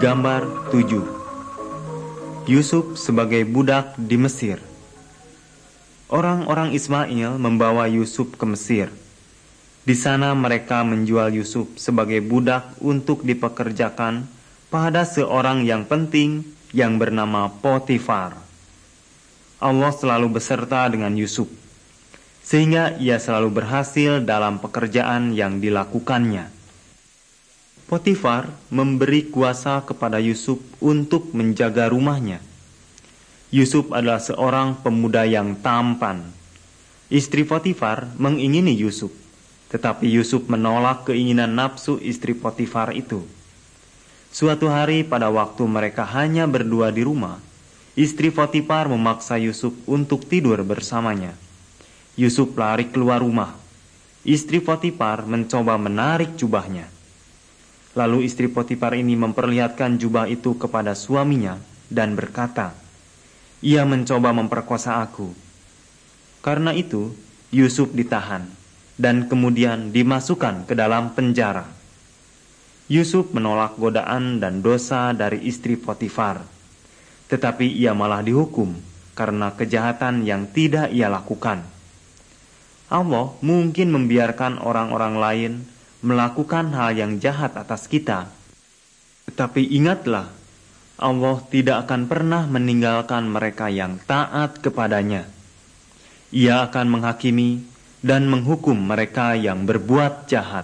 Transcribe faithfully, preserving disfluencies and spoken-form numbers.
Gambar tujuh. Yusuf sebagai budak di Mesir. Orang-orang Ismail membawa Yusuf ke Mesir. Di sana mereka menjual Yusuf sebagai budak untuk dipekerjakan pada seorang yang penting yang bernama Potifar. Allah selalu beserta dengan Yusuf, sehingga ia selalu berhasil dalam pekerjaan yang dilakukannya. Potifar memberi kuasa kepada Yusuf untuk menjaga rumahnya. Yusuf adalah seorang pemuda yang tampan. Istri Potifar mengingini Yusuf, tetapi Yusuf menolak keinginan nafsu istri Potifar itu. Suatu hari pada waktu mereka hanya berdua di rumah, istri Potifar memaksa Yusuf untuk tidur bersamanya. Yusuf lari keluar rumah. Istri Potifar mencoba menarik jubahnya. Lalu istri Potifar ini memperlihatkan jubah itu kepada suaminya dan berkata, "Ia mencoba memperkosa aku." Karena itu, Yusuf ditahan dan kemudian dimasukkan ke dalam penjara. Yusuf menolak godaan dan dosa dari istri Potifar, tetapi ia malah dihukum karena kejahatan yang tidak ia lakukan. Allah mungkin membiarkan orang-orang lain melakukan hal yang jahat atas kita. Tetapi ingatlah, Allah tidak akan pernah meninggalkan mereka yang taat kepadanya. Ia akan menghakimi dan menghukum mereka yang berbuat jahat.